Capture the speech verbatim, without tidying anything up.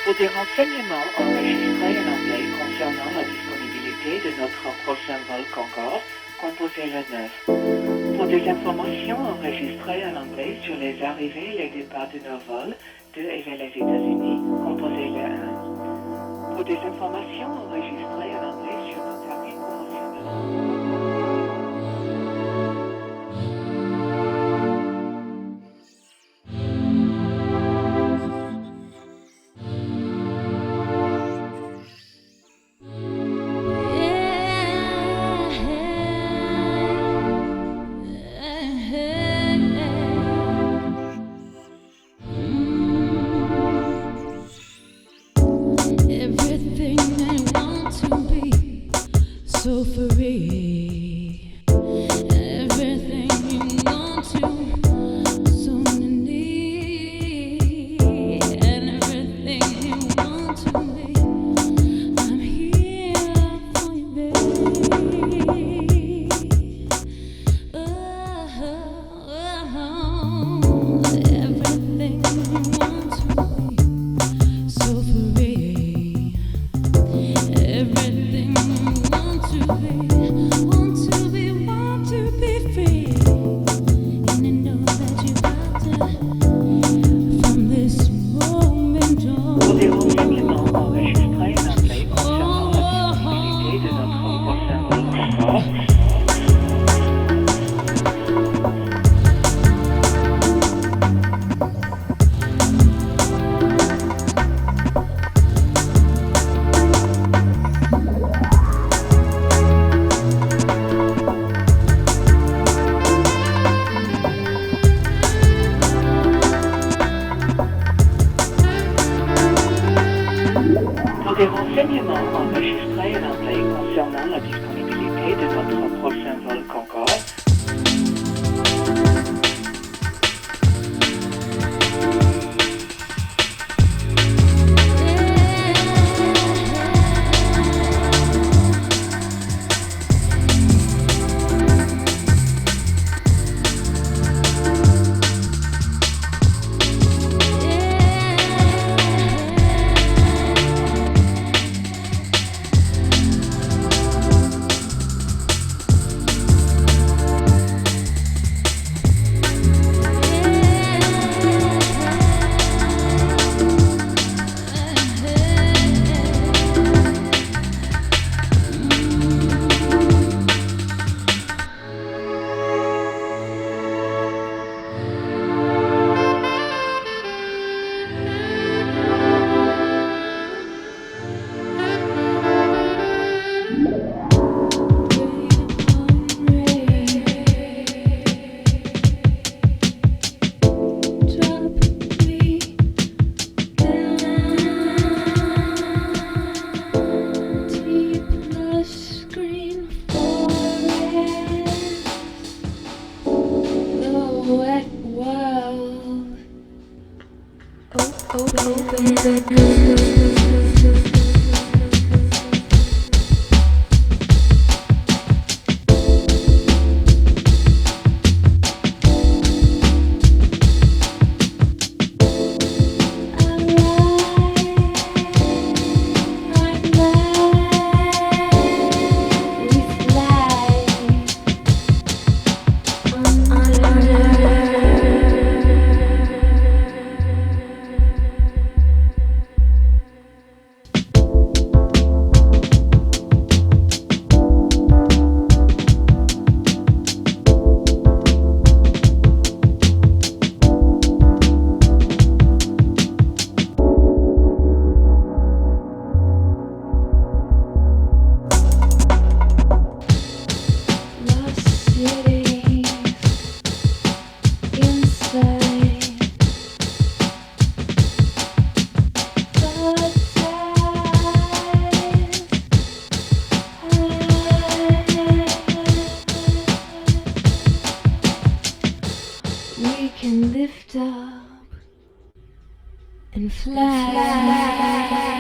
Pour des renseignements enregistrés en anglais concernant la disponibilité de notre prochain vol Concorde, composez le neuf. Pour des informations enregistrées en anglais sur les arrivées et les départs de nos vols de et vers les États-Unis, composez le un. Pour des informations enregistrées en anglais sur nos tarifs promotionnels. Everything I want to be, so free. Everything you want to, so need. And everything you want to be, I'm here for you, baby. Oh, oh, everything you want to be, so free. Everything you want to be, want to be, want to be free. And I know that you got to, from this moment on. Pour des renseignements enregistrés en anglais concernant la disponibilité de notre prochain vol Concorde, Pour des renseignements enregistrés en anglais concernant la disponibilité de notre prochain vol Concorde, wet world. Oh, open. We can lift up and fly.